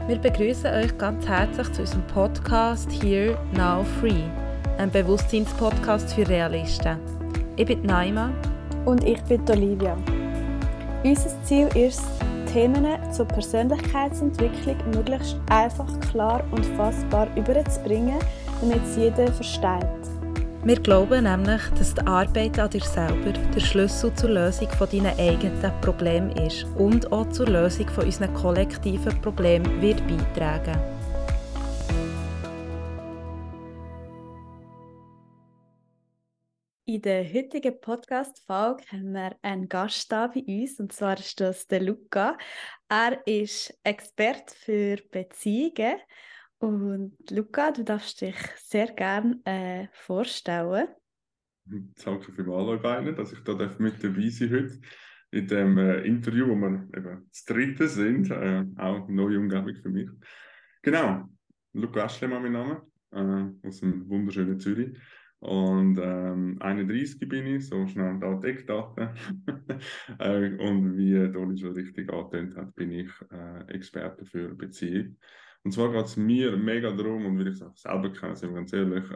Wir begrüßen euch ganz herzlich zu unserem Podcast Here Now Free, ein Bewusstseinspodcast für Realisten. Ich bin Naima. Und ich bin Olivia. Unser Ziel ist es, Themen zur Persönlichkeitsentwicklung möglichst einfach, klar und fassbar überzubringen, damit es jeder versteht. Wir glauben nämlich, dass die Arbeit an dir selber der Schlüssel zur Lösung von deinen eigenen Problemen ist und auch zur Lösung von unseren kollektiven Problemen wird beitragen. In der heutigen Podcast-Folge haben wir einen Gast da bei uns, und zwar ist das der Luca. Er ist Experte für Beziehungen. Und Luca, du darfst dich sehr gerne vorstellen. Danke vielmals euch beiden, dass ich da mit dabei sein heute in dem Interview, wo wir eben das dritte sind, auch eine neue Umgebung für mich. Genau, Luca Aschlemann mein Name, aus dem wunderschönen Zürich. Und 31 bin ich, so schnell da die Eckdaten. Und wie Doli schon richtig angetönt hat, bin ich Experte für Beziehung. Und zwar geht es mir mega darum, und will ich es auch selber kennen, sind wir ganz ehrlich,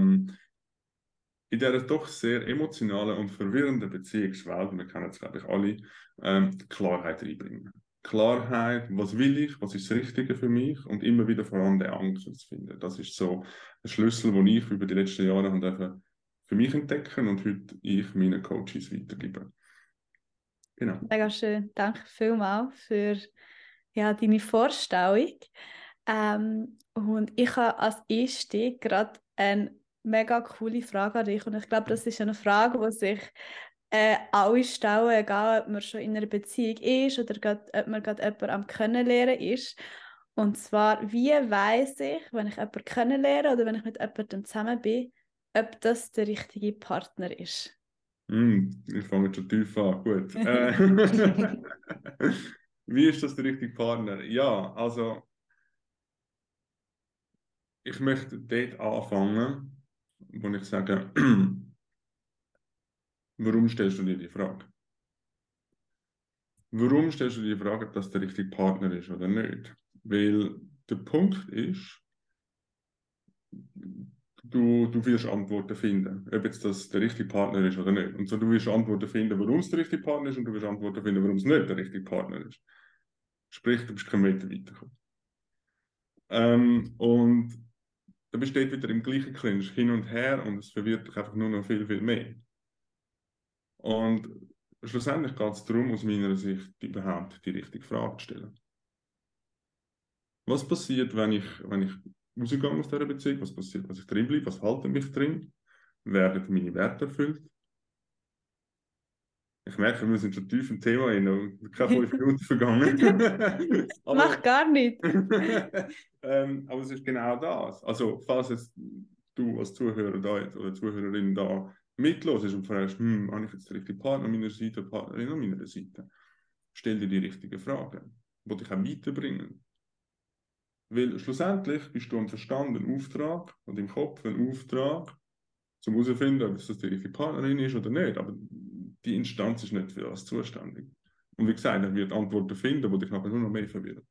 in dieser doch sehr emotionalen und verwirrenden Beziehungswelt, wir kennen es glaube ich alle, Klarheit reinbringen. Klarheit, was will ich, was ist das Richtige für mich und immer wieder vor allem den Anker zu finden. Das ist so der Schlüssel, den ich über die letzten Jahre habe für mich entdecken und heute ich meinen Coaches weitergebe. Genau. Mega schön. Danke vielmals für deine Vorstellung. Und ich habe als Einstieg gerade eine mega coole Frage an dich. Und ich glaube, das ist eine Frage, die sich alle stellen, egal ob man schon in einer Beziehung ist oder ob man gerade jemanden am Kennenlernen ist. Und zwar, wie weiss ich, wenn ich jemanden kennenlerne oder wenn ich mit jemandem zusammen bin, ob das der richtige Partner ist? Ich fange jetzt schon tief an. Gut. Wie ist das der richtige Partner? Ja, also ich möchte dort anfangen, wo ich sage, warum stellst du dir die Frage? Warum stellst du dir die Frage, ob das der richtige Partner ist oder nicht? Weil der Punkt ist, du wirst Antworten finden, ob jetzt das der richtige Partner ist oder nicht. Und so, du wirst Antworten finden, warum es der richtige Partner ist, und du wirst Antworten finden, warum es nicht der richtige Partner ist. Sprich, du bist keinen Meter weitergekommen. Und dann bist du dort wieder im gleichen Clinch hin und her und es verwirrt dich einfach nur noch viel, viel mehr. Und schlussendlich geht es darum, aus meiner Sicht überhaupt die richtige Frage zu stellen. Was passiert, wenn ich rausgehe aus dieser Beziehung? Was passiert, wenn ich drin bleibe? Was halte mich drin? Werden meine Werte erfüllt? Ich merke, wir sind schon tief im Thema rein und keine 5 Minuten vergangen. Mach gar nicht. Aber es ist genau das. Also, falls jetzt du als Zuhörer da jetzt, oder Zuhörerin da mitlosest und fragst, habe ich jetzt den richtigen Partner an meiner Seite, Partnerin an meiner Seite? Stell dir die richtigen Fragen, die dich auch weiterbringen. Weil schlussendlich bist du am Verstand ein Auftrag und im Kopf ein Auftrag, um herauszufinden, ob es das die richtige Partnerin ist oder nicht. Aber die Instanz ist nicht für das zuständig. Und wie gesagt, er wird Antworten finden, die dich nachher nur noch mehr verwirren.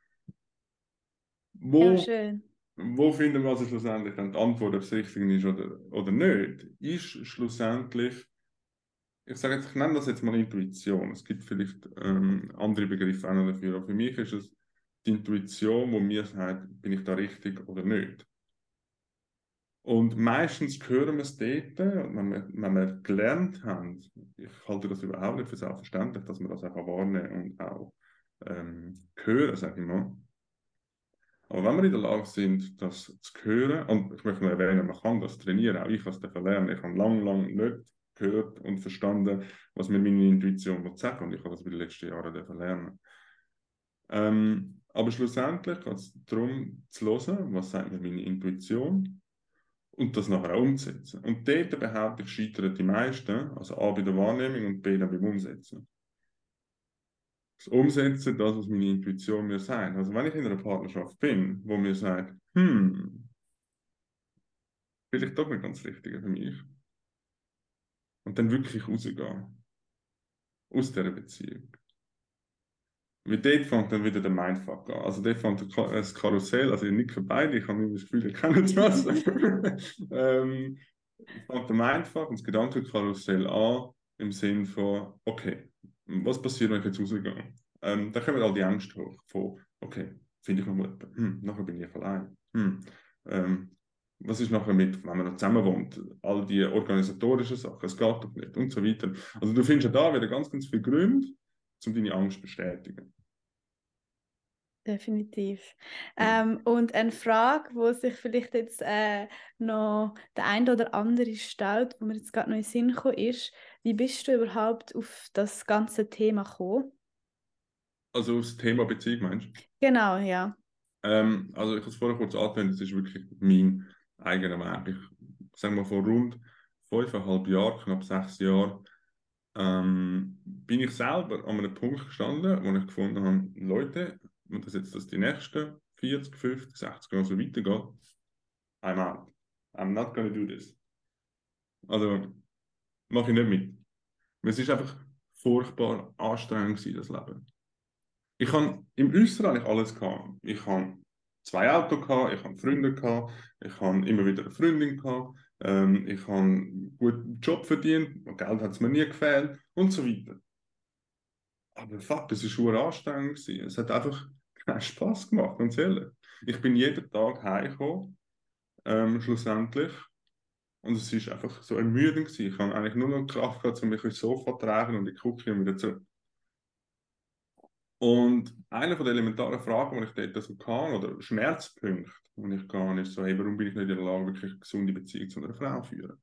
Ja, schön. Wo finden wir also schlussendlich dann die Antwort, ob es richtig ist oder nicht? Ist schlussendlich, ich sage jetzt, ich nenne das jetzt mal Intuition. Es gibt vielleicht andere Begriffe auch noch dafür. Aber für mich ist es die Intuition, die mir sagt, bin ich da richtig oder nicht. Und meistens hören wir es dort, wenn wir gelernt haben, ich halte das überhaupt nicht für selbstverständlich, dass man das auch wahrnehmen und auch hören, sage ich mal. Aber wenn wir in der Lage sind, das zu hören, und ich möchte noch erwähnen, man kann das trainieren, auch ich kann es lernen. Ich habe lang nicht gehört und verstanden, was mir meine Intuition sagt, und ich habe das über die letzten Jahre lernen. Aber schlussendlich geht es darum zu hören, was sagt mir meine Intuition, und das nachher auch umsetzen. Und dort behaupte ich, scheitern die meisten, also A bei der Wahrnehmung und B dann beim Umsetzen. Das Umsetzen, das, was meine Intuition mir sagt. Also wenn ich in einer Partnerschaft bin, wo mir sagt, vielleicht doch nicht ganz richtig für mich, und dann wirklich rausgehen aus dieser Beziehung. Weil dort fängt dann wieder der Mindfuck an. Also dort fängt das Karussell, also ihr nickt beide, ich habe immer das Gefühl, ihr kennt das. Fängt der Mindfuck und das Gedankenkarussell an, im Sinn von, okay, was passiert, wenn ich jetzt rausgehe? Da kommen all die Ängste hoch, von, okay, finde ich noch jemanden? Nachher bin ich allein. Was ist nachher mit, wenn man noch zusammen wohnt? All die organisatorischen Sachen, es geht doch nicht und so weiter. Also du findest ja da wieder ganz, ganz viele Gründe, um deine Angst zu bestätigen. Definitiv. Und eine Frage, wo sich vielleicht jetzt noch der ein oder andere stellt, wo mir jetzt gerade noch in den Sinn gekommen ist, wie bist du überhaupt auf das ganze Thema gekommen? Also das Thema Beziehung meinst du? Genau, ja. Also ich habe es vorher kurz angewendet, das ist wirklich mein eigener Weg. Ich sage mal, vor rund 5,5 Jahren, knapp 6 Jahren, bin ich selber an einem Punkt gestanden, wo ich gefunden habe, Leute, und das jetzt die nächsten 40, 50, 60 Jahre so weitergeht, I'm out. I'm not gonna do this. Also mache ich nicht mit. Es ist einfach furchtbar anstrengend gewesen, das Leben. Ich habe im Äußeren eigentlich alles gehabt. Ich habe 2 Autos gehabt, ich habe Freunde gehabt, ich habe immer wieder eine Freundin gehabt, ich habe einen guten Job verdient, Geld hat es mir nie gefehlt und so weiter. Aber fuck, es war schon anstrengend gewesen. Es hat einfach keinen Spass gemacht, ganz ehrlich. Ich bin jeden Tag heimgekommen, schlussendlich. Und es war einfach so ermüdend gewesen. Ich habe eigentlich nur noch Kraft gehabt, um mich aufs Sofa zu tragen und in die Küche und wieder zurück. Und eine von den elementaren Fragen, die ich dort so hatte, oder Schmerzpunkte, die ich hatte, ist so, hey, warum bin ich nicht in der Lage, wirklich eine gesunde Beziehung zu einer Frau zu führen?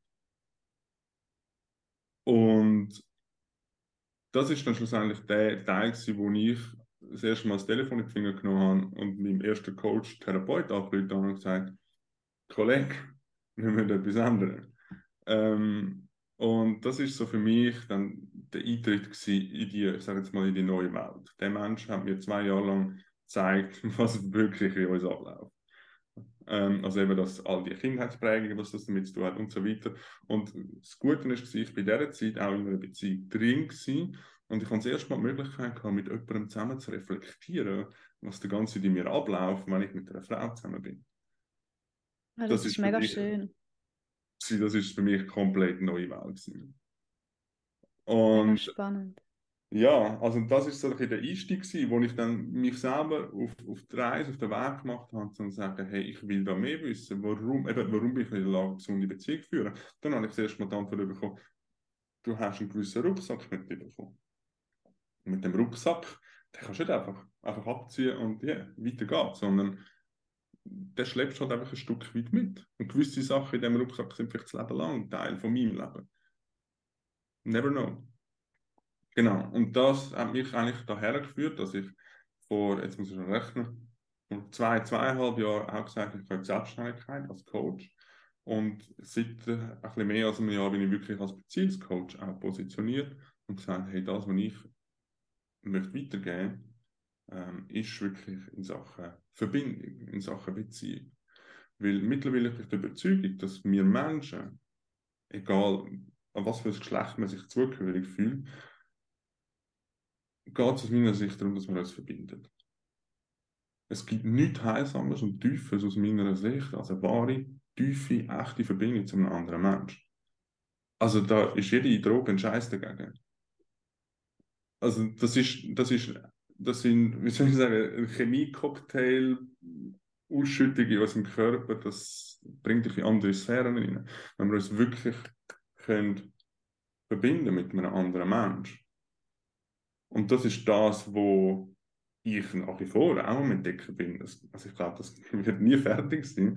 Und das ist dann schlussendlich der Teil gewesen, wo ich das erste Mal das Telefon in die Finger genommen habe und meinem ersten Coach, Therapeut, angerufen habe und gesagt, Kollege, wir müssen etwas ändern. Und das ist so für mich dann der Eintritt in die, ich sage jetzt mal, in die neue Welt. Der Mensch hat mir 2 Jahre lang gezeigt, was wirklich in uns abläuft. Also eben, dass all die Kindheitsprägungen, was das damit zu tun hat und so weiter. Und das Gute ist, ich war bei dieser Zeit auch in einer Beziehung drin gewesen, und ich habe das erste Mal die Möglichkeit gehabt, mit jemandem zusammen zu reflektieren, was der ganze in mir abläuft, wenn ich mit einer Frau zusammen bin. Ja, Das das ist ist für mega mich, schön. das ist für mich komplett neue Welt gewesen. Mega Und spannend. ja, also das ist so ein bisschen der Einstieg gewesen, wo ich dann mich selber auf die Reise, auf den Weg gemacht habe, um zu sagen, hey, ich will da mehr wissen, warum bin ich nicht in der Lage, eine gesunde Beziehung zu führen. Dann habe ich das erste Mal die Antwort bekommen, du hast einen gewissen Rucksack mit dir bekommen. Und mit dem Rucksack, den kannst du nicht einfach abziehen und ja, weiter geht's, sondern der schleppst halt einfach ein Stück weit mit. Und gewisse Sachen in diesem Rucksack sind vielleicht das Leben lang Teil von meinem Leben. Never know. Genau, und das hat mich eigentlich daher geführt, dass ich jetzt muss ich schon rechnen, vor 2,5 Jahren auch gesagt habe, ich habe Selbstständigkeit als Coach. Und seit ein bisschen mehr als einem Jahr bin ich wirklich als Beziehungscoach auch positioniert und gesagt, hey, das, was ich möchte weitergeben, ist wirklich in Sachen Verbindung, in Sachen Beziehung. Weil mittlerweile bin ich der Überzeugung, dass wir Menschen, egal an was für ein Geschlecht man sich zugehörig fühlt, geht es aus meiner Sicht darum, dass man uns verbindet. Es gibt nichts Heilsames und Tiefes aus meiner Sicht als eine wahre, tiefe, echte Verbindung zu einem anderen Menschen. Also da ist jede Droge ein Scheiß dagegen. Also das sind, wie soll ich sagen, ein Chemie-Cocktail, Ausschüttung in unserem Körper, das bringt dich in andere Sphären rein. Wenn wir uns wirklich können verbinden mit einem anderen Menschen. Und das ist das, wo ich nach wie vor auch am Entdecken bin. Also ich glaube, das wird nie fertig sein.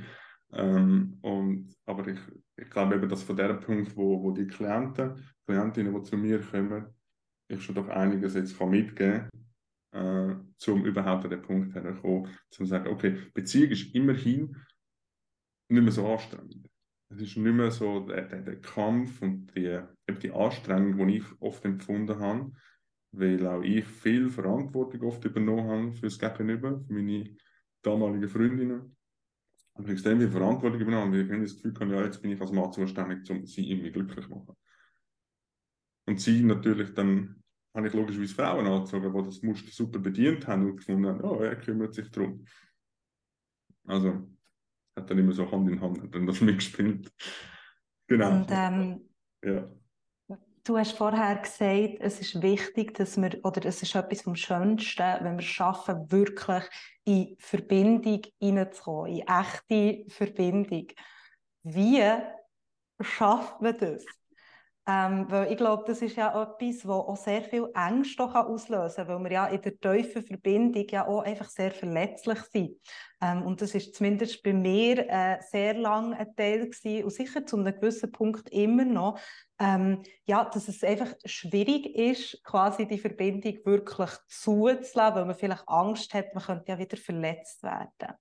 Aber ich glaube eben, dass von dem Punkt, wo die Klientinnen, die zu mir kommen, ich schon doch einiges jetzt mitgeben kann, um überhaupt an den Punkt herzukommen, zu sagen, okay, Beziehung ist immerhin nicht mehr so anstrengend. Es ist nicht mehr so der Kampf und die Anstrengung, die ich oft empfunden habe, weil auch ich viel Verantwortung oft übernommen habe für das Gegenüber, für meine damaligen Freundinnen. Ich habe extrem viel Verantwortung übernommen, weil ich irgendwie das Gefühl habe, ja, jetzt bin ich als Mann zuständig, um sie irgendwie glücklich zu machen. Und sie natürlich dann habe ich logischerweise Frauen angezogen, die das Muster super bedient haben und gefunden haben, oh, er kümmert sich darum. Also hat dann immer so Hand in Hand dann das mitgespielt. Genau. Und Ja. du hast vorher gesagt, es ist wichtig, dass wir, oder es ist etwas vom Schönsten, wenn wir es schaffen, wirklich in Verbindung hineinzukommen, in echte Verbindung. Wie schafft man das? Weil ich glaube, das ist ja etwas, was auch sehr viel Ängste auslösen kann, weil wir ja in der tiefen Verbindung ja auch einfach sehr verletzlich sind. Und das ist zumindest bei mir sehr lange ein Teil gewesen und sicher zu einem gewissen Punkt immer noch, ja, dass es einfach schwierig ist, quasi die Verbindung wirklich zuzulassen, weil man vielleicht Angst hat, man könnte ja wieder verletzt werden.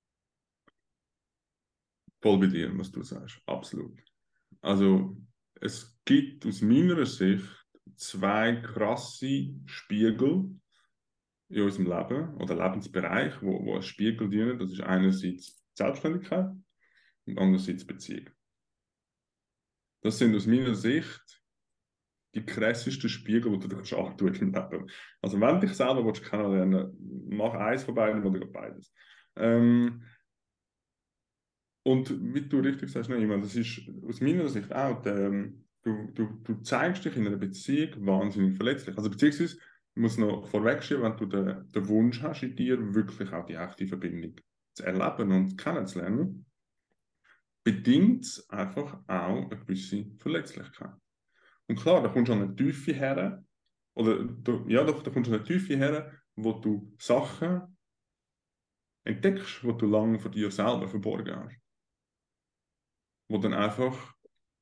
Voll bei dir, was du sagst. Absolut. Also, es gibt aus meiner Sicht zwei krasse Spiegel in unserem Leben oder Lebensbereich, wo als Spiegel dienen. Das ist einerseits Selbstständigkeit und andererseits Beziehung. Das sind aus meiner Sicht die krassesten Spiegel, die du dich antun im Leben. Also, wenn du dich selber kennenlernen willst, mach eins von beiden oder beides. Und wie du richtig sagst, Naima, das ist aus meiner Sicht auch, du zeigst dich in einer Beziehung wahnsinnig verletzlich. Also beziehungsweise, ich muss noch vorwegschieben, wenn du den Wunsch hast, in dir wirklich auch die echte Verbindung zu erleben und kennenzulernen, bedingt es einfach auch eine gewisse Verletzlichkeit. Und klar, da kommst du an eine Tiefe her, oder ja doch, da kommst du an eine Tiefe her, wo du Sachen entdeckst, die du lange von dir selber verborgen hast. Wo dann einfach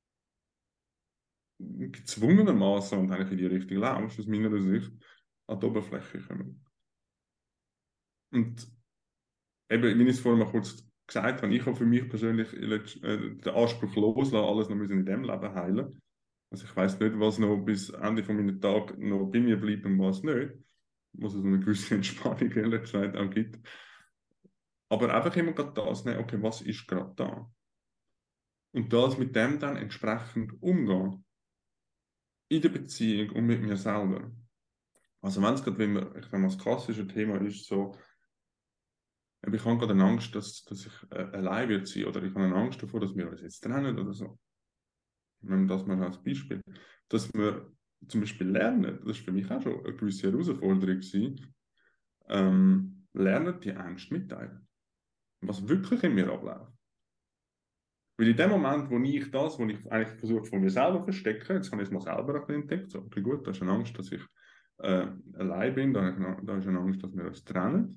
gezwungenermaßen und eigentlich in die Richtung laufst, aus meiner Sicht, an die Oberfläche kommen. Und eben, wie ich es vorhin mal kurz gesagt habe, ich habe für mich persönlich den Anspruch loslassen, alles noch in diesem Leben heilen. Also ich weiß nicht, was noch bis Ende von meinen Tag noch bei mir bleibt und was nicht. Was es eine gewisse Entspannung ehrlich gesagt auch gibt. Aber einfach immer gerade das nehmen, okay, was ist gerade da? Und das mit dem dann entsprechend umgehen. In der Beziehung und mit mir selber. Also wenn es gerade, ich sage mal, das klassische Thema ist so, ich habe gerade eine Angst, dass ich allein wird sein oder ich habe eine Angst davor, dass wir uns jetzt trennen oder so. Nehmen wir das mal als Beispiel. Dass wir zum Beispiel lernen, das ist für mich auch schon eine gewisse Herausforderung gewesen, lernen, die Angst mitteilen. Was wirklich in mir abläuft. Weil in dem Moment, wo ich eigentlich versuche von mir selber zu verstecken, jetzt habe ich es mal selber ein bisschen entdeckt, so, okay gut, da ist eine Angst, dass ich allein bin, da ist eine Angst, dass wir uns trennen.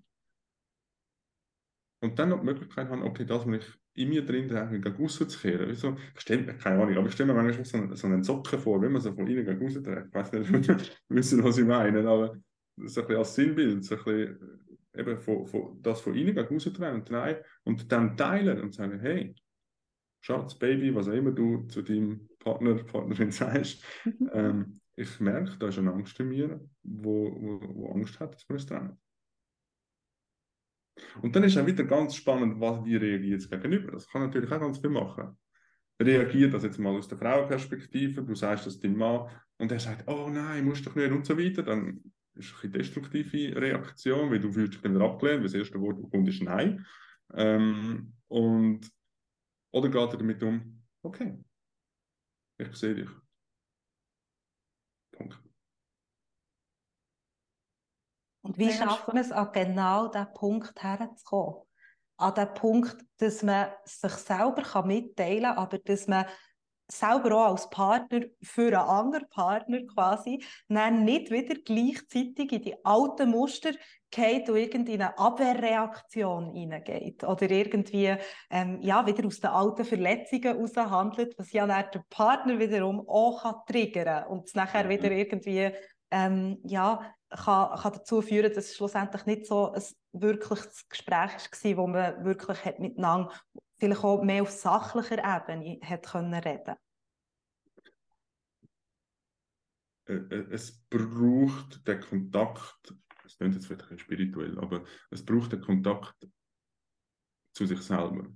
Und dann noch die Möglichkeit haben, okay, das, was ich in mir drin eigentlich gegen aussen zu kehren. Wieso? Keine Ahnung, aber ich stelle mir manchmal so einen Socken vor, wenn man so von innen gegen aussen trägt. Ich weiß nicht, wissen, was ich meine, aber so ein bisschen als Sinnbild, so ein bisschen eben das von innen gegen aussen tragen und dann teilen und sagen, hey, Schatz, Baby, was auch immer du zu deinem Partnerin sagst, ich merke, da ist eine Angst in mir, wo Angst hat, dass wir uns trennen. Und dann ist auch wieder ganz spannend, wie reagiert es gegenüber. Das kann natürlich auch ganz viel machen. Reagiert das jetzt mal aus der Frauenperspektive, du sagst das deinem Mann und er sagt, oh nein, musst doch nicht und so weiter, dann ist es eine destruktive Reaktion, weil du fühlst dich dann abgelehnt, weil das erste Wort, das kommt, ist Nein. Oder geht er damit um, okay, ich sehe dich. Punkt. Und wie schafft man es, an genau diesen Punkt herzukommen? An den Punkt, dass man sich selber mitteilen kann, aber dass man selber auch als Partner für einen anderen Partner quasi dann nicht wieder gleichzeitig in die alten Muster geht und irgendwie in eine Abwehrreaktion hineingeht. Oder irgendwie wieder aus den alten Verletzungen heraushandelt, was ja dann der Partner wiederum auch triggern kann und es nachher wieder irgendwie kann dazu führen, dass es schlussendlich nicht so ein wirkliches Gespräch war, wo man wirklich miteinander vielleicht auch mehr auf sachlicher Ebene reden konnte. Es braucht den Kontakt, das klingt jetzt vielleicht ein bisschen spirituell, aber es braucht den Kontakt zu sich selber.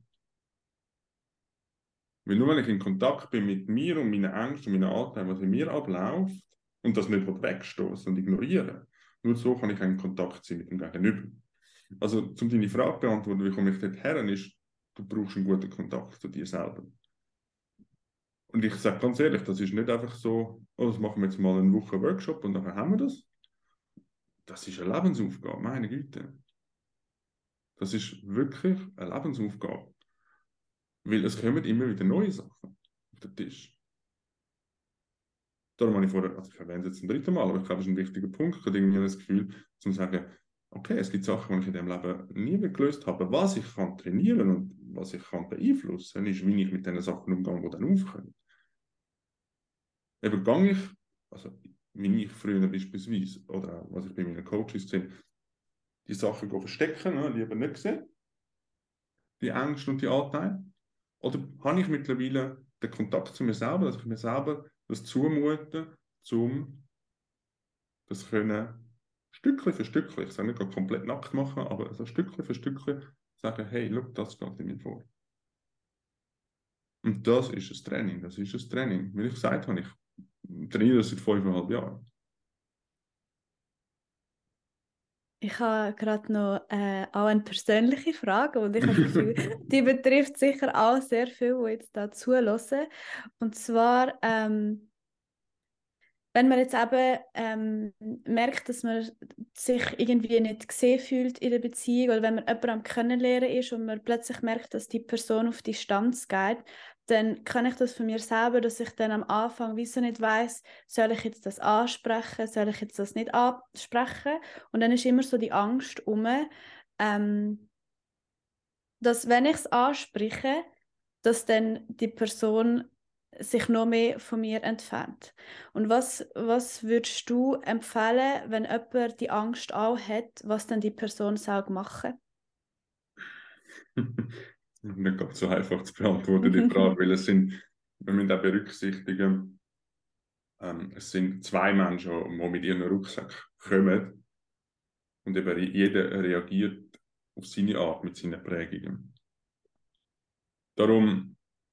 Weil nur wenn ich in Kontakt bin mit mir und meinen Ängsten und meinen Anteilen, was in mir abläuft, und das nicht wegstoßen und ignorieren. Nur so kann ich einen Kontakt sein mit dem Gegenüber. Also, um deine Frage zu beantworten, wie komme ich dort her, ist, du brauchst einen guten Kontakt zu dir selber. Und ich sage ganz ehrlich, das ist nicht einfach so, oh, das machen wir jetzt mal eine Woche Workshop und dann haben wir das. Das ist eine Lebensaufgabe, meine Güte. Das ist wirklich eine Lebensaufgabe. Weil es kommen immer wieder neue Sachen auf den Tisch. Darum habe ich vorher, also ich erwähne es jetzt zum dritten Mal, aber ich glaube, das ist ein wichtiger Punkt. Ich habe irgendwie das Gefühl, zu sagen, okay, es gibt Sachen, die ich in diesem Leben nie gelöst habe. Was ich kann trainieren und was ich kann beeinflussen, ist, wie ich mit den Sachen umgehe, die dann aufkommen. Eben gehe ich, also wie ich früher beispielsweise, oder auch, was ich bei meinen Coaches sehe, die Sachen verstecken, ne, lieber nicht sehen, die Ängste und die Anteile. Oder habe ich mittlerweile den Kontakt zu mir selber, dass ich mir selber das zumute, um das können Stückchen für Stückchen, ich sage nicht komplett nackt machen, aber so Stückchen für Stückchen sagen, hey, look, das geht in mir vor. Und das ist ein Training, das ist ein Training. Wie ich gesagt habe, ich trainiere das seit 5,5 Jahren. Ich habe gerade noch auch eine persönliche Frage und ich habe das Gefühl, die betrifft sicher auch sehr viel, die jetzt da zuhören. Und zwar, wenn man jetzt eben merkt, dass man sich irgendwie nicht gesehen fühlt in der Beziehung oder wenn man jemanden am Kennenlernen ist und man plötzlich merkt, dass die Person auf Distanz geht, dann kann ich das von mir selber, dass ich dann am Anfang wieso nicht weiss, soll ich jetzt das ansprechen, soll ich jetzt das nicht ansprechen? Und dann ist immer so die Angst dass wenn ich es anspreche, dass dann die Person sich noch mehr von mir entfernt. Und was würdest du empfehlen, wenn jemand die Angst auch hat, was dann die Person soll machen? Nicht ganz so einfach zu beantworten, die Frage, weil wir müssen auch berücksichtigen, es sind zwei Menschen, die mit ihren Rucksack kommen und eben jeder reagiert auf seine Art mit seinen Prägungen. Darum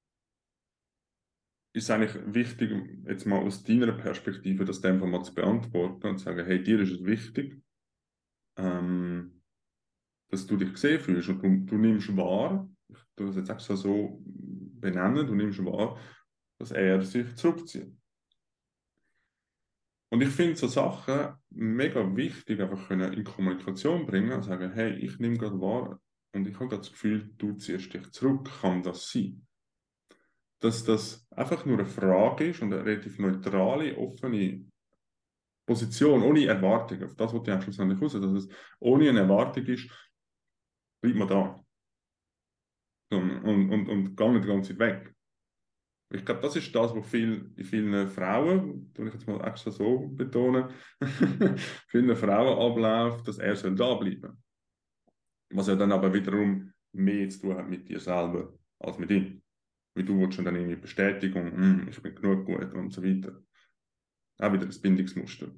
ist es eigentlich wichtig, jetzt mal aus deiner Perspektive das einfach mal zu beantworten und zu sagen, hey, dir ist es wichtig, dass du dich gesehen fühlst und du nimmst wahr, ich tue das jetzt extra so benennen, du nimmst wahr, dass er sich zurückzieht. Und ich finde so Sachen mega wichtig, einfach können in Kommunikation bringen und sagen, hey, ich nehme gerade wahr und ich habe gerade das Gefühl, du ziehst dich zurück, kann das sein? Dass das einfach nur eine Frage ist und eine relativ neutrale, offene Position, ohne Erwartung, auf das, was du schlussendlich raus, dass es ohne eine Erwartung ist, bleibt man da. Und gar nicht die ganze Zeit weg. Ich glaube, das ist das, was in vielen Frauen, tue ich jetzt mal extra so betonen, vielen Frauen abläuft, dass er da bleiben soll. Was ja dann aber wiederum mehr zu tun hat mit dir selber als mit ihm. Weil du willst schon dann irgendwie Bestätigung, ich bin genug gut und so weiter. Auch wieder das Bindungsmuster.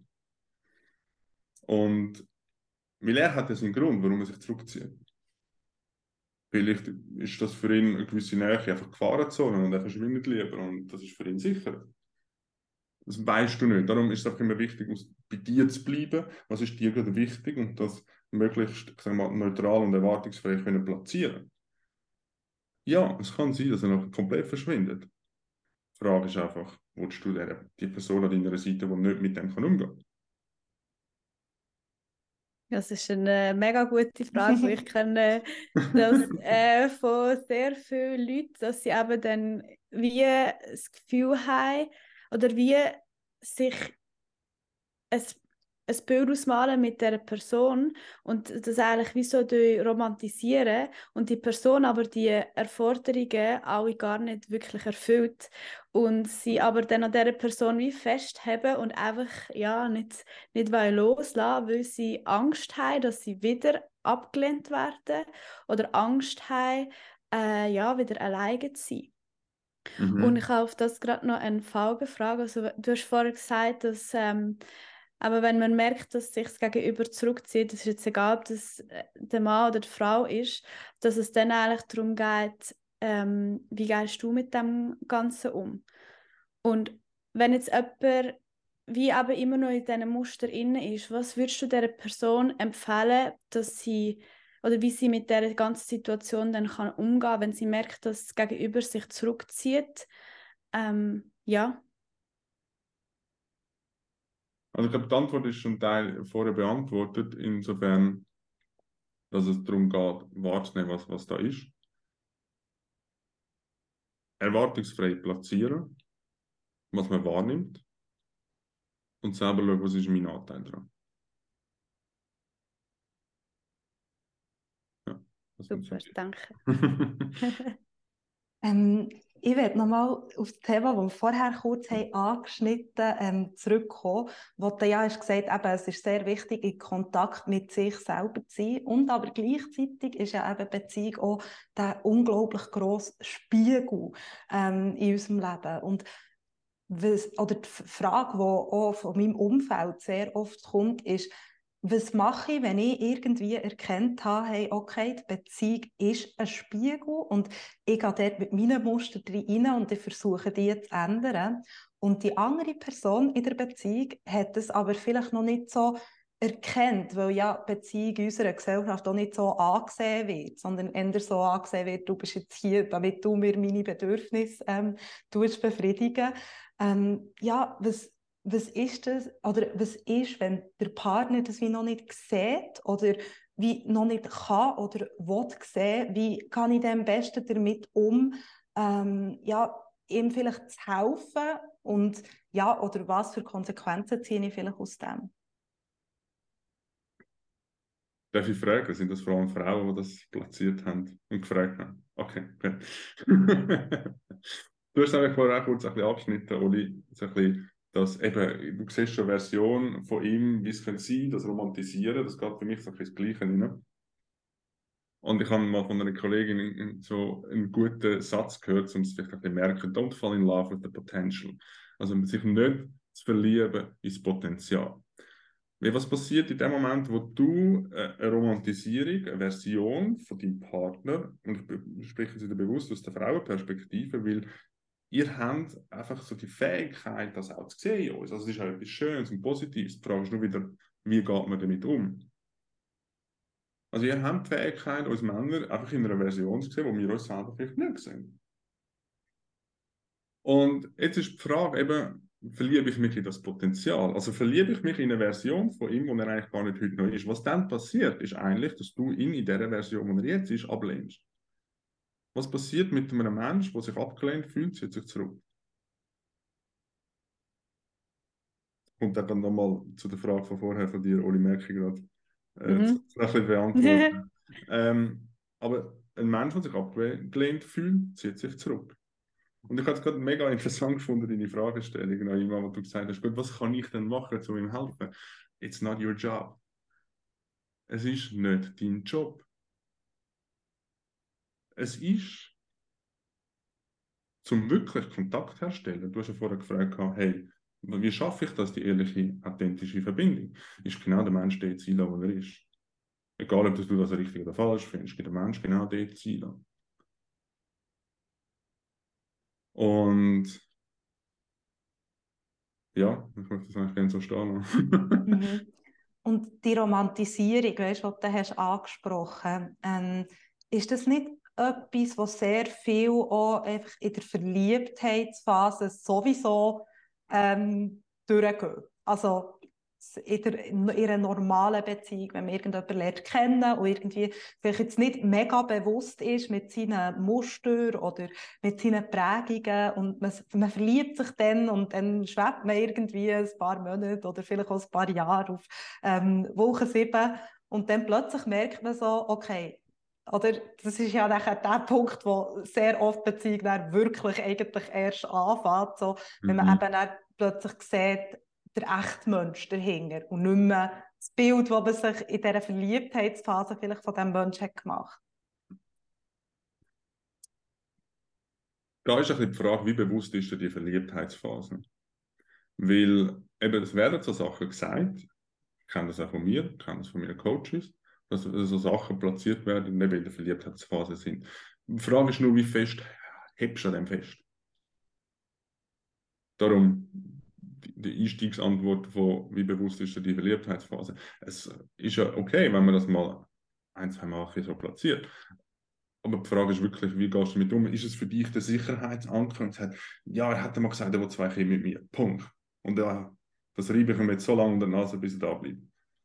Und weil er hat ja seinen Grund, warum er sich zurückzieht. Vielleicht ist das für ihn eine gewisse Nähe einfach Gefahrenzone und er verschwindet lieber und das ist für ihn sicher. Das weißt du nicht. Darum ist es auch immer wichtig, bei dir zu bleiben. Was ist dir gerade wichtig und das möglichst, ich sag mal, neutral und erwartungsfrei können platzieren. Ja, es kann sein, dass er noch komplett verschwindet. Die Frage ist einfach, willst du die Person an deiner Seite, die nicht mit dem umgehen kann? Das ist eine mega gute Frage, weil ich kenne das von sehr vielen Leuten, dass sie eben dann wie das Gefühl haben oder wie sich ein Bild ausmalen mit dieser Person und das eigentlich wie so romantisieren und die Person aber die Erforderungen alle gar nicht wirklich erfüllt und sie aber dann an dieser Person wie festhalten und einfach ja, nicht loslassen, weil sie Angst haben, dass sie wieder abgelehnt werden oder Angst haben, ja, wieder alleine zu sein. Und ich habe auf das gerade noch eine Folgefrage. Also, du hast vorher gesagt, dass aber wenn man merkt, dass sich das Gegenüber zurückzieht, das ist jetzt egal, ob das der Mann oder die Frau ist, dass es dann eigentlich darum geht, wie gehst du mit dem Ganzen um? Und wenn jetzt jemand wie aber immer noch in diesen Muster inne ist, was würdest du dieser Person empfehlen, dass sie oder wie sie mit dieser ganzen Situation dann kann umgehen, wenn sie merkt, dass das Gegenüber sich zurückzieht? Ja. Also ich glaube, die Antwort ist zum Teil vorher beantwortet, insofern, dass es darum geht, wahrzunehmen, was da ist. Erwartungsfrei platzieren, was man wahrnimmt. Und selber schauen, was ist mein Anteil daran. Ja, das Super, danke. Ich werde nochmal auf das Thema, das wir vorher kurz haben angeschnitten zurückkommen, wo du ja hast gesagt, eben, es ist sehr wichtig, in Kontakt mit sich selber zu sein. Und aber gleichzeitig ist ja eben Beziehung auch der unglaublich grosse Spiegel in unserem Leben. Und oder die Frage, die auch von meinem Umfeld sehr oft kommt, ist, was mache ich, wenn ich irgendwie erkannt habe, hey, okay, die Beziehung ist ein Spiegel und ich gehe dort mit meinen Mustern rein und ich versuche, die zu ändern. Und die andere Person in der Beziehung hat es aber vielleicht noch nicht so erkennt, weil ja Beziehung in unserer Gesellschaft auch nicht so angesehen wird, sondern eher so angesehen wird, du bist jetzt hier, damit du mir meine Bedürfnisse befriedigen. Ja, was ist das, oder was ist, wenn der Partner das wie noch nicht sieht oder wie noch nicht kann oder will sehen, wie kann ich am besten damit ja, ihm vielleicht zu helfen und ja, oder was für Konsequenzen ziehe ich vielleicht aus dem? Darf ich fragen, sind das vor allem Frauen, die das platziert haben und gefragt haben? Okay, okay. Du hast es vorher auch kurz ein bisschen angeschnitten, Oli, so ein bisschen, dass eben, du siehst schon eine Version von ihm, wie es könnte sein, das Romantisieren, das geht für mich so ein bisschen das Gleiche rein. Und ich habe mal von einer Kollegin so einen guten Satz gehört, um es vielleicht ein bisschen zu merken, don't fall in love with the potential. Also sich nicht zu verlieben ins Potenzial. Weil was passiert in dem Moment, wo du eine Romantisierung, eine Version von deinem Partner, und ich spreche jetzt wieder bewusst aus der Frauenperspektive, weil ihr habt einfach so die Fähigkeit, das auch zu sehen in uns. Also es ist halt etwas Schönes und Positives. Die Frage ist nur wieder, wie geht man damit um? Also ihr habt die Fähigkeit, uns Männer einfach in einer Version zu sehen, wo wir uns selber vielleicht nicht sehen. Und jetzt ist die Frage eben, verliebe ich mich in das Potenzial? Also verliebe ich mich in eine Version von ihm, wo er eigentlich gar nicht heute noch ist? Was dann passiert, ist eigentlich, dass du ihn in der Version, wo er jetzt ist, ablehnst. Was passiert mit einem Menschen, der sich abgelehnt fühlt, zieht sich zurück? Und dann nochmal zu der Frage von vorher von dir, Oli, merke ich gerade, ein bisschen beantworten. Aber ein Mensch, der sich abgelehnt fühlt, zieht sich zurück. Und ich habe es gerade mega interessant gefunden, deine Fragestellung, noch einmal, wo du gesagt hast, gut, was kann ich denn machen, um ihm zu helfen? It's not your job. Es ist nicht dein Job. Es ist, zum wirklich Kontakt herzustellen. Du hast ja vorher gefragt, hey, wie schaffe ich das, die ehrliche, authentische Verbindung? Ist genau der Mensch dort sein, wo er ist. Egal, ob du das richtig oder falsch findest, geht der Mensch genau dort sein. Und ja, ich möchte das eigentlich gerne so stehen lassen. Und die Romantisierung, weißt, die du hast angesprochen, ist das nicht etwas, was sehr viel auch einfach in der Verliebtheitsphase sowieso durchgeht? Also in einer normalen Beziehung, wenn man irgendjemanden lernt kennen und irgendwie vielleicht jetzt nicht mega bewusst ist mit seinen Mustern oder mit seinen Prägungen und man verliebt sich dann und dann schwebt man irgendwie ein paar Monate oder vielleicht auch ein paar Jahre auf Woche 7 und dann plötzlich merkt man so, okay, oder das ist ja nachher der Punkt, wo sehr oft Beziehung dann wirklich eigentlich erst anfängt, so, wenn man eben dann plötzlich sieht, der echte Mensch dahinter und nicht mehr das Bild, das man sich in dieser Verliebtheitsphase vielleicht von diesem Menschen hat gemacht. Da ist ein bisschen die Frage, wie bewusst ist dir die Verliebtheitsphase? Weil eben, es werden so Sachen gesagt, ich kenne das auch von mir, ich kenne das von meinen Coaches, dass so Sachen platziert werden, die eben in der Verliebtheitsphase sind. Die Frage ist nur, wie fest hebst du an dem fest? Darum, die Einstiegsantwort von, wie bewusst ist dir die Verliebtheitsphase. Es ist ja okay, wenn man das mal 1, 2 Mal so platziert. Aber die Frage ist wirklich, wie gehst du damit um? Ist es für dich der Sicherheitsanker und sagt, ja, er hat mal gesagt, er will 2 Kinder mit mir. Punkt. Und ja, das reibe ich ihm jetzt so lange unter der Nase, bis er da bleibt.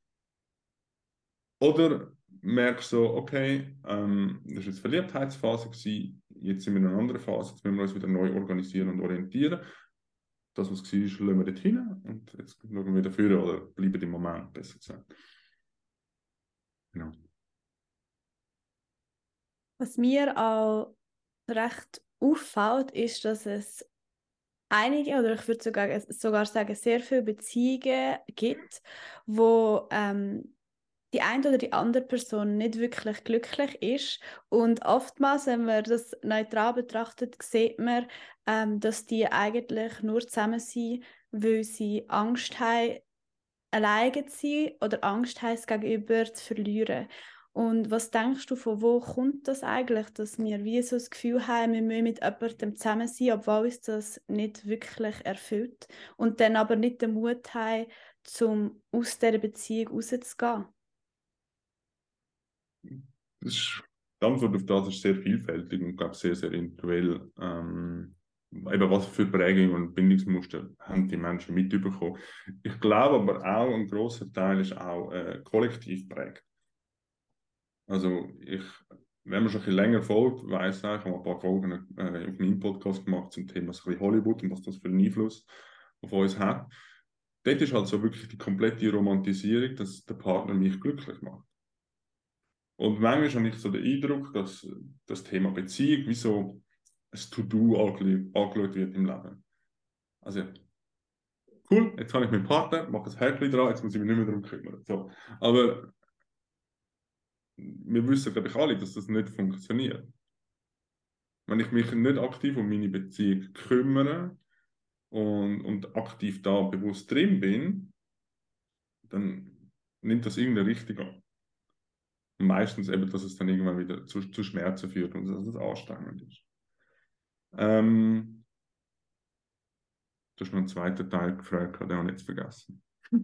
Oder merkst du so, okay, das war jetzt die Verliebtheitsphase gewesen, jetzt sind wir in einer anderen Phase, jetzt müssen wir uns wieder neu organisieren und orientieren. Das, was war, lassen wir dort hin und jetzt schauen wir wieder vor oder bleiben im Moment, besser gesagt. Genau. Was mir auch recht auffällt, ist, dass es einige, oder ich würde sogar sagen, sehr viele Beziehungen gibt, wo die eine oder die andere Person nicht wirklich glücklich ist. Und oftmals, wenn man das neutral betrachtet, sieht man, dass die eigentlich nur zusammen sind, weil sie Angst haben, alleine zu sein oder Angst haben, es gegenüber zu verlieren. Und was denkst du, von wo kommt das eigentlich, dass wir wie so das Gefühl haben, wir müssen mit jemandem zusammen sein, obwohl uns das nicht wirklich erfüllt und dann aber nicht den Mut haben, um aus dieser Beziehung rauszugehen? Die Antwort auf das ist sehr vielfältig und glaube sehr, sehr individuell. Eben was für Prägungen und Bindungsmuster haben die Menschen mitbekommen. Ich glaube aber auch, ein grosser Teil ist auch kollektiv prägt. Also wenn man schon ein bisschen länger folgt, weiss ich, ich habe ein paar Folgen auf meinem Podcast gemacht zum Thema so ein bisschen Hollywood und was das für einen Einfluss auf uns hat. Dort ist halt so wirklich die komplette Romantisierung, dass der Partner mich glücklich macht. Und manchmal habe ich so den Eindruck, dass das Thema Beziehung wie so ein To-Do angeschaut wird im Leben. Also, cool, jetzt habe ich meinen Partner, mache ein Häkchen dran, jetzt muss ich mich nicht mehr darum kümmern. So. Aber wir wissen, glaube ich, alle, dass das nicht funktioniert. Wenn ich mich nicht aktiv um meine Beziehung kümmere und aktiv da bewusst drin bin, dann nimmt das irgendeine Richtung an. Und meistens eben, dass es dann irgendwann wieder zu Schmerzen führt und dass es anstrengend ist. Du hast noch einen zweiten Teil gefragt, den habe ich jetzt vergessen.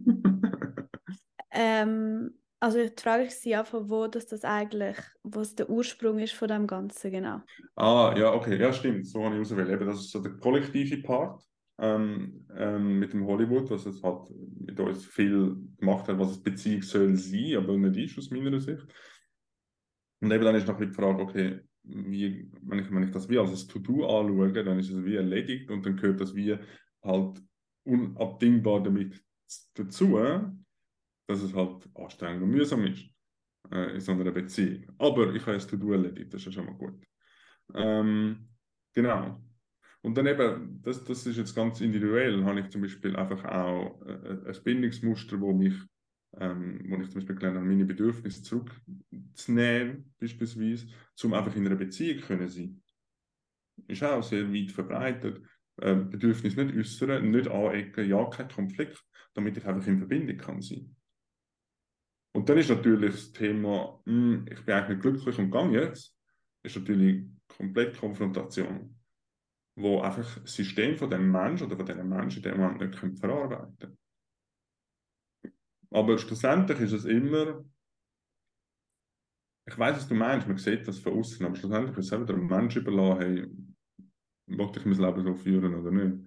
Also die Frage ist ja, von wo das eigentlich, was der Ursprung ist von dem Ganzen, genau. Ja, okay, ja, stimmt, so habe ich ausgewählt. Eben, das ist so der kollektive Part mit dem Hollywood, was es halt mit uns viel gemacht hat, was es Beziehung soll sein, aber nicht ist, aus meiner Sicht. Und eben dann ist noch die Frage, okay, wenn ich das wie als ein To-Do anschaue, dann ist es wie erledigt und dann gehört das wie halt unabdingbar damit dazu, dass es halt anstrengend und mühsam ist in so einer Beziehung. Aber ich habe das To-Do erledigt, das ist ja schon mal gut. Genau. Und dann eben, das ist jetzt ganz individuell, habe ich zum Beispiel einfach auch ein Bindungsmuster, wo ich zum Beispiel gelernt habe, meine Bedürfnisse zurückzunehmen, beispielsweise, um einfach in einer Beziehung können sein. Ist auch sehr weit verbreitet. Bedürfnis nicht äußern, nicht anecken, ja, kein Konflikt, damit ich einfach in Verbindung kann sein. Und dann ist natürlich das Thema, ich bin eigentlich nicht glücklich und gehe jetzt, ist natürlich komplett Konfrontation, wo einfach das System von dem Menschen oder von diesen Menschen in dem Moment nicht verarbeiten können. Aber schlussendlich ist es immer, ich weiß, was du meinst, man sieht das von außen, aber schlussendlich ist es eben der Mensch überlassen, hey, will ich mein Leben so führen oder nicht.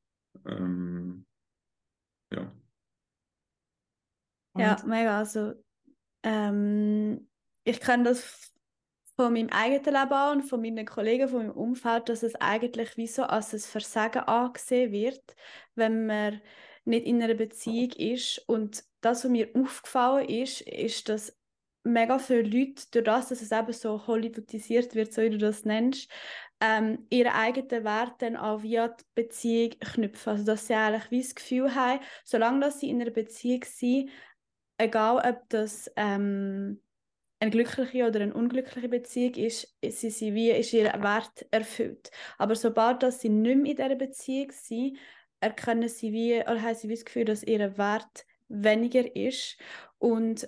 Ja. Ja, mega. Also, ich kenne das von meinem eigenen Leben an und von meinen Kollegen, von meinem Umfeld, dass es eigentlich wie so als ein Versagen angesehen wird, wenn man nicht in einer Beziehung ist. Und das, was mir aufgefallen ist, dass mega viele Leute, durch das, dass es eben so hollywoodisiert wird, so wie du das nennst, ihre eigenen Werte dann auch via die Beziehung knüpfen. Also dass sie eigentlich wie das Gefühl haben, solange dass sie in einer Beziehung sind, egal ob das eine glückliche oder eine unglückliche Beziehung ist, ist ihr Wert erfüllt. Aber sobald dass sie nicht mehr in dieser Beziehung sind, erkennen sie wie, oder haben sie wie das Gefühl, dass ihr Wert weniger ist. Und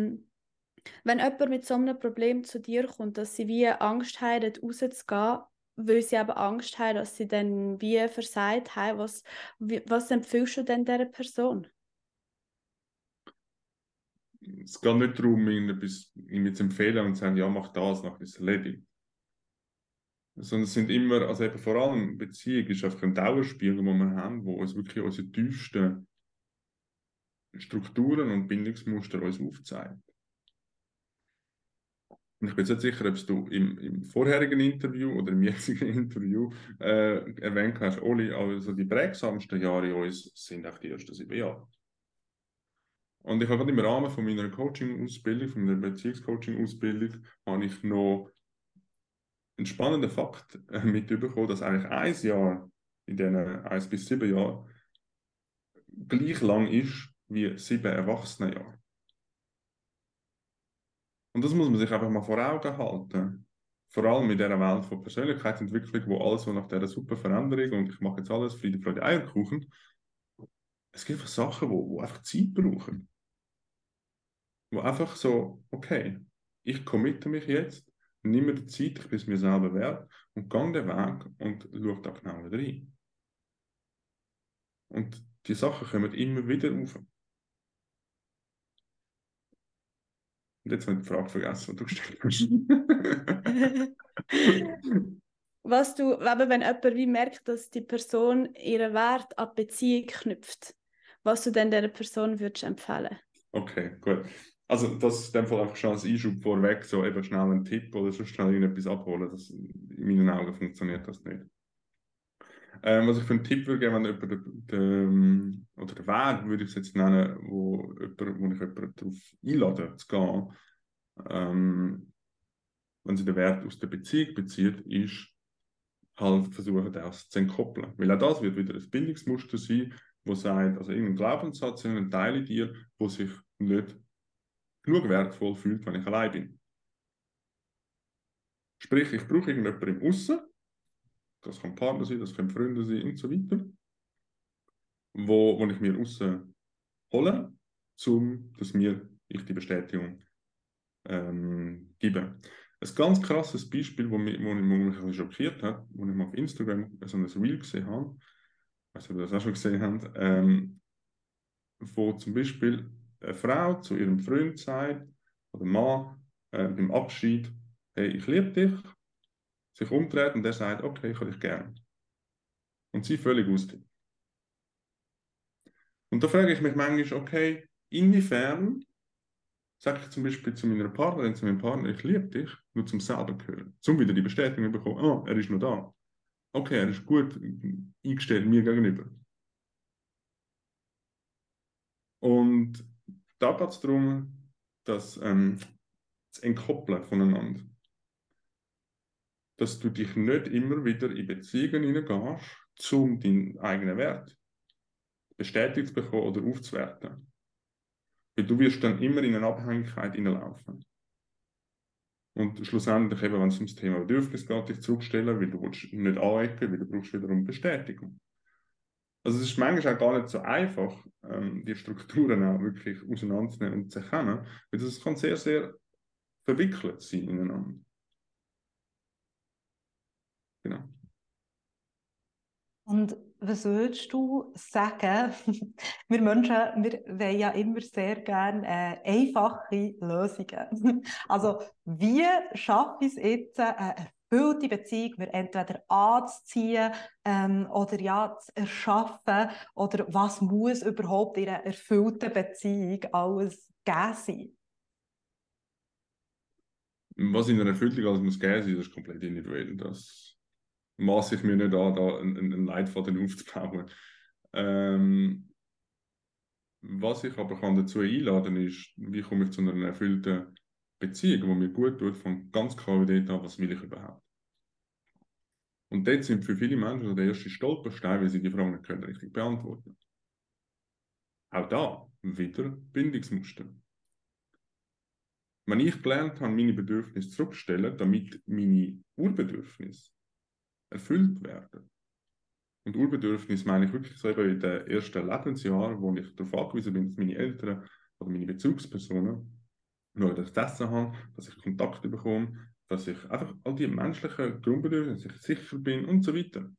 wenn jemand mit so einem Problem zu dir kommt, dass sie wie Angst haben, dort rauszugehen, weil sie eben Angst haben, dass sie dann wie versagt haben. Was empfiehlst du denn dieser Person? Es geht nicht darum, ihm zu empfehlen und zu sagen, ja, mach das, nachher ist es erledigt. Sondern es sind immer, also eben vor allem Beziehung ist einfach ein Dauerspiel, das wir haben, wo uns wirklich unsere tiefsten Strukturen und Bindungsmuster uns aufzeigen. Und ich bin jetzt nicht sicher, ob du im vorherigen Interview oder im jetzigen Interview erwähnt hast, Oli, also die prägsamsten Jahre in uns sind auch die ersten 7 Jahre. Und ich habe gerade im Rahmen von meiner Coaching-Ausbildung, von meiner Beziehungscoaching-Ausbildung, habe ich noch einen spannenden Fakt mitbekommen, dass eigentlich 1 Jahr in diesen 1 bis 7 Jahren gleich lang ist wie 7 Erwachsenenjahre. Und das muss man sich einfach mal vor Augen halten. Vor allem in dieser Welt von Persönlichkeitsentwicklung, wo alles so nach dieser super Veränderung und ich mache jetzt alles Friede, Freude, Eierkuchen. Es gibt einfach Sachen, wo einfach Zeit brauchen. Wo einfach so, okay, ich committe mich jetzt, nehme mir die Zeit, ich bin es mir selber wert und gehe den Weg und schaue da genau wieder rein. Und die Sachen kommen immer wieder auf. Und jetzt habe ich die Frage vergessen, die du gestellt hast. Wenn jemand wie merkt, dass die Person ihren Wert an die Beziehung knüpft, was du dann dieser Person würdest empfehlen? Okay, gut. Also das ist in dem Fall einfach schon als Einschub vorweg, so eben schnell einen Tipp oder so schnell irgendetwas abholen. In meinen Augen funktioniert das nicht. Was ich für einen Tipp würde geben, wenn jemand oder der Weg, würde ich es jetzt nennen, wo ich jemanden darauf einlade, zu gehen, wenn sie den Wert aus der Beziehung bezieht, ist halt versuchen, das zu entkoppeln. Weil auch das wird wieder ein Bindungsmuster sein, wo sagt, also irgendein Glaubenssatz, irgendein Teil in dir, wo sich nicht genug wertvoll fühlt, wenn ich allein bin. Sprich, ich brauche irgendjemanden im Aussen, das kann Partner sein, das können Freunde sein und so weiter, wo ich mir aussen hole, dass ich die Bestätigung gebe. Ein ganz krasses Beispiel, wo mich ein bisschen schockiert hat, wo ich mal auf Instagram so ein Reel gesehen habe, ich weiß nicht, ob ihr das auch schon gesehen habt, wo zum Beispiel eine Frau zu ihrem Freund sagt, oder Mann, beim Abschied, hey, ich liebe dich, sich umdreht und der sagt, okay, ich habe dich gern. Und sie völlig austickt. Und da frage ich mich manchmal, okay, inwiefern sage ich zum Beispiel zu meiner Partnerin, zu meinem Partner, ich liebe dich, nur zum selber hören. Zum wieder die Bestätigung bekommen, oh, er ist noch da. Okay, er ist gut eingestellt mir gegenüber. Und da geht es darum, das zu entkoppeln voneinander. Dass du dich nicht immer wieder in Beziehungen hineingehst, um deinen eigenen Wert bestätigt zu bekommen oder aufzuwerten. Weil du wirst dann immer in eine Abhängigkeit hineinlaufen. Und schlussendlich, eben, wenn es ums Thema Bedürfnis geht, dich zurückstellen, weil du willst nicht anecken, weil du brauchst wiederum Bestätigung. Also es ist manchmal auch gar nicht so einfach, die Strukturen auch wirklich auseinanderzunehmen und zu erkennen, weil das kann sehr, sehr verwickelt sein ineinander. Genau. Und was würdest du sagen? Wir Menschen, wir wollen ja immer sehr gerne einfache Lösungen. Also, wie schaffe ich es jetzt, eine erfüllte Beziehung mir entweder anzuziehen oder ja, zu erschaffen? Oder was muss überhaupt in einer erfüllten Beziehung alles gegeben sein? Was in einer Erfüllung alles muss geben sein, das ist komplett individuell. Das maße ich mir nicht an, da einen Leitfaden aufzubauen. Was ich aber kann dazu einladen ist, wie komme ich zu einer erfüllten Beziehung, die mir gut tut, von ganz klar dort an, was will ich überhaupt. Und dort sind für viele Menschen der erste Stolperstein, weil sie die Fragen nicht können richtig beantworten. Auch da wieder Bindungsmuster. Wenn ich gelernt habe, meine Bedürfnisse zurückzustellen, damit meine Urbedürfnisse erfüllt werden. Und Urbedürfnis meine ich wirklich so eben in den ersten Lebensjahren, wo ich darauf angewiesen bin, dass meine Eltern oder meine Bezugspersonen schauen, dass ich Essen habe, dass ich Kontakt bekomme, dass ich einfach all die menschlichen Grundbedürfnisse, dass ich sicher bin und so weiter.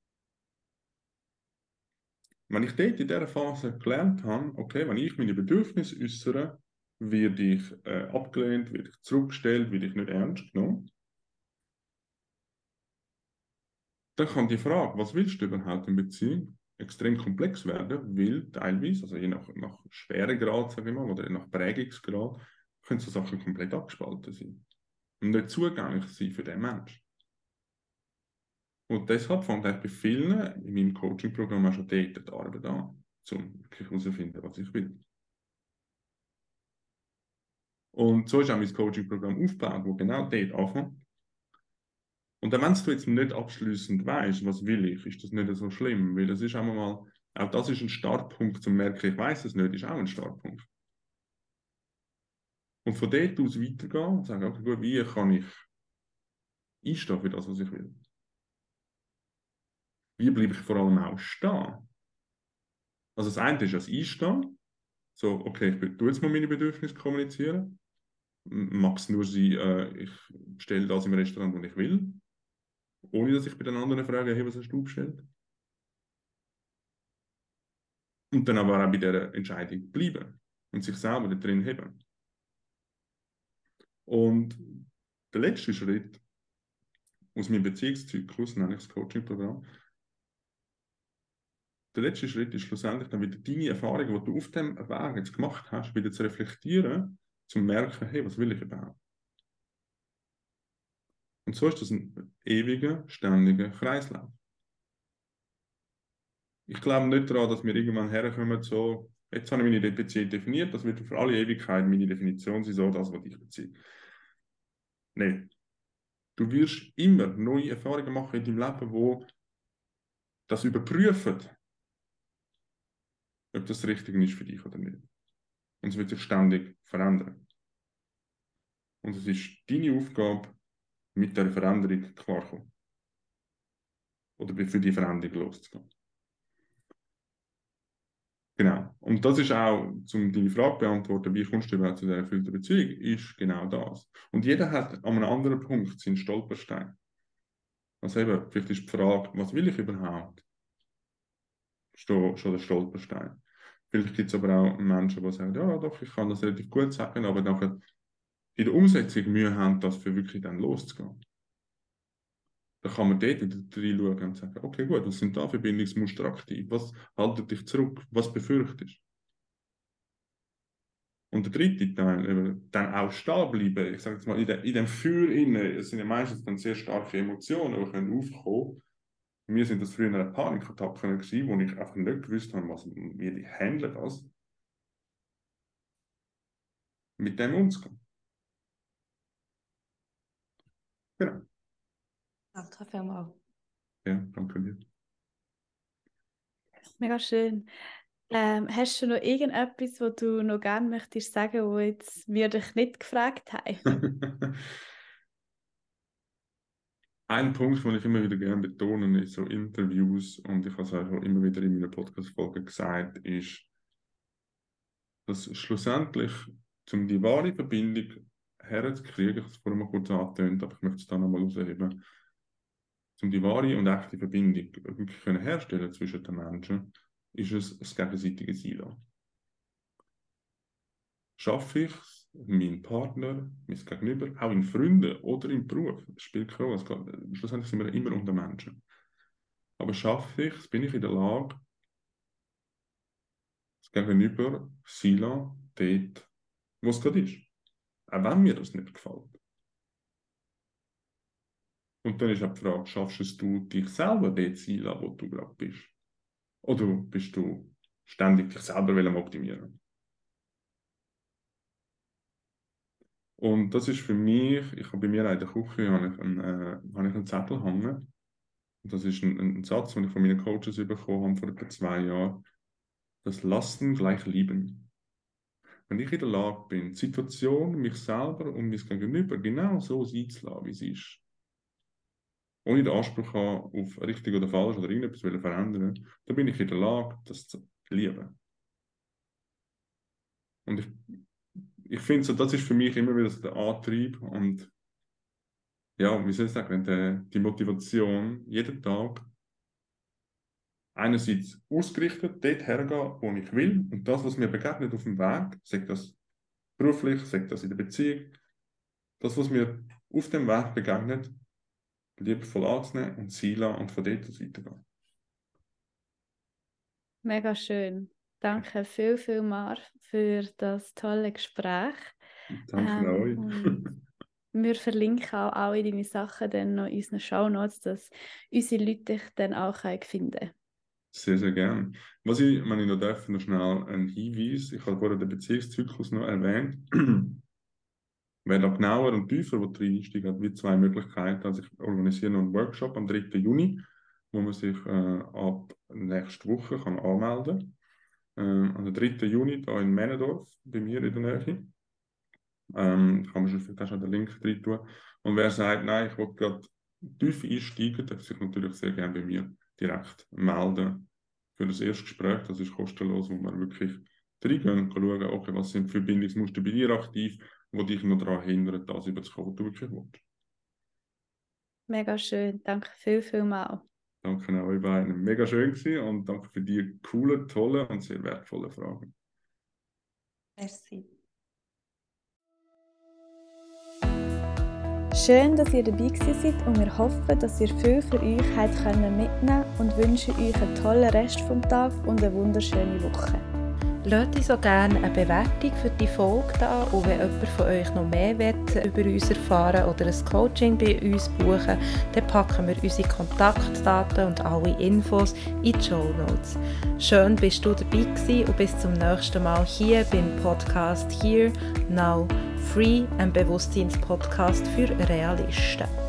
Wenn ich dort in dieser Phase gelernt habe, okay, wenn ich meine Bedürfnisse äußere, werde ich abgelehnt, werde ich zurückgestellt, werde ich nicht ernst genommen, dann kann die Frage, was willst du überhaupt in Beziehung, extrem komplex werden, weil teilweise, also je nach Schweregrad, sage ich mal, oder nach Prägungsgrad, können so Sachen komplett abgespalten sein und nicht zugänglich sein für den Menschen. Und deshalb fängt eigentlich bei vielen in meinem Coaching-Programm auch schon dort die Arbeit an, um wirklich herauszufinden, was ich will. Und so ist auch mein Coaching-Programm aufgebaut, wo genau dort anfängt. Und dann, wenn du jetzt nicht abschließend weißt, was will ich, ist das nicht so schlimm, weil das ist auch das ist ein Startpunkt zum merken, ich weiß es nicht, ist auch ein Startpunkt. Und von dort aus weitergehen und sagen, okay, gut, wie kann ich einstehen für das, was ich will? Wie bleibe ich vor allem auch stehen? Also das eine ist das Einstehen, so, okay, ich tue jetzt mal meine Bedürfnisse kommunizieren, mag es nur sein, ich bestelle das im Restaurant, wo ich will, ohne dass ich bei den anderen frage, hey, was hast du bestellt? Und dann aber auch bei dieser Entscheidung bleiben und sich selber da drin haben. Und der letzte Schritt aus meinem Beziehungszyklus, nenne ich das Coaching-Programm, der letzte Schritt ist schlussendlich dann wieder deine Erfahrungen, die du auf dem Weg jetzt gemacht hast, wieder zu reflektieren, zu merken, hey, was will ich überhaupt? Und so ist das ein ewiger, ständiger Kreislauf. Ich glaube nicht daran, dass wir irgendwann herkommen, so, jetzt habe ich meine Beziehung definiert, das wird für alle Ewigkeit meine Definition sein, so das, was ich beziehe. Nein. Du wirst immer neue Erfahrungen machen in deinem Leben, wo das überprüfen, ob das richtig ist für dich oder nicht. Und es wird sich ständig verändern. Und es ist deine Aufgabe, mit der Veränderung klarzukommen. Oder für die Veränderung loszugehen. Genau. Und das ist auch, um deine Frage zu beantworten, wie kommst du überhaupt zu dieser erfüllten Beziehung, ist genau das. Und jeder hat an einem anderen Punkt seinen Stolperstein. Also eben, vielleicht ist die Frage, was will ich überhaupt? Schon der Stolperstein. Vielleicht gibt es aber auch Menschen, die sagen, ja doch, ich kann das relativ gut sagen, aber nachher in der Umsetzung Mühe haben, das für wirklich dann loszugehen. Da kann man dort wieder reinschauen und sagen, okay gut, was sind da Verbindungsmuster aktiv? Was haltet dich zurück? Was befürchtest du? Und der dritte Teil, eben, dann auch stehen bleiben. Ich sage jetzt mal, in dem Feuer innen, es sind ja meistens dann sehr starke Emotionen, die können aufkommen. Bei mir sind das früher eine Panikattacken gewesen, wo ich einfach nicht gewusst habe, wie ich handle das, mit dem umzugehen. Genau. Danke vielmals. Ja, danke dir. Mega schön. Hast du noch irgendetwas, was du noch gerne möchtest sagen, wo jetzt wir dich nicht gefragt haben? Ein Punkt, den ich immer wieder gerne betone, ist so Interviews, und ich habe es auch immer wieder in meiner Podcast-Folge gesagt, ist, dass schlussendlich, um die wahre Verbindung herzukriegen, ich habe es vorhin mal kurz angetönt, aber ich möchte es dann nochmal herausheben, um die wahre und echte Verbindung wirklich herstellen zwischen den Menschen, ist es das gegenseitige Sein. Schaffe ich es, meinen Partner, mein Gegenüber, auch in Freunden oder im Beruf, das spielt keine Rolle, schlussendlich sind wir immer unter Menschen. Aber schaffe ich es, bin ich in der Lage, das Gegenüber sein lassen, dort, wo es gerade ist. Auch wenn mir das nicht gefällt. Und dann ist auch die Frage, schaffst es du, dich selber dort sein lassen, wo du gerade bist? Oder bist du ständig dich selber am optimieren? Und das ist für mich, ich habe bei mir in der Küche habe ich einen Zettel hängen. Und das ist ein Satz, den ich von meinen Coaches bekommen habe vor etwa 2 Jahren. Das Lassen gleich Lieben. Wenn ich in der Lage bin, die Situation, mich selber und mein Gegenüber genau so sein zu lassen, wie es ist, ohne den Anspruch haben, auf richtig oder falsch oder irgendetwas verändern, dann bin ich in der Lage, das zu lieben. Und ich finde, so, das ist für mich immer wieder so der Antrieb. Und ja, wie soll ich sagen, wenn die Motivation jeden Tag einerseits ausgerichtet dort hergehen, wo ich will, und das, was mir begegnet auf dem Weg, sagt das beruflich, sagt das in der Beziehung, das, was mir auf dem Weg begegnet, liebevoll anzunehmen und sein lassen und von dort aus weitergehen. Mega schön. Danke viel mal für das tolle Gespräch. Danke euch. Und wir verlinken auch alle deine Sachen dann noch in unseren Shownotes, dass unsere Leute dich dann auch finden können. Sehr, sehr gerne. Wenn ich noch darf, noch schnell einen Hinweis. Ich habe vorhin den Beziehungszyklus noch erwähnt. Wer da genauer und tiefer reinsteigen hat, wie 2 Möglichkeiten. Also ich organisiere noch einen Workshop am 3. Juni, wo man sich ab nächste Woche kann anmelden kann. Am 3. Juni hier in Männendorf, bei mir in der Nähe. Kann man schon den Link rein tun. Und wer sagt, nein, ich will gerade tief einsteigen, darf sich natürlich sehr gerne bei mir direkt melden für das erste Gespräch. Das ist kostenlos, wo man wirklich reingehen und schauen, okay, was sind Verbindungsmuster bei dir aktiv, die dich noch daran hindern, das überzukommen, was du wirklich willst. Mega schön. Danke viel mal. Danke auch euch beiden. Mega schön gewesen und danke für die coolen, tollen und sehr wertvollen Fragen. Merci. Schön, dass ihr dabei seid und wir hoffen, dass ihr viel für euch mitnehmen könnt und wünschen euch einen tollen Rest vom Tag und eine wunderschöne Woche. Lasst uns auch gerne eine Bewertung für die Folge da und wenn jemand von euch noch mehr will, über uns erfahren oder ein Coaching bei uns buchen, dann packen wir unsere Kontaktdaten und alle Infos in die Shownotes. Schön bist du dabei gewesen und bis zum nächsten Mal hier beim Podcast Here, Now, Free, ein Bewusstseinspodcast für Realisten.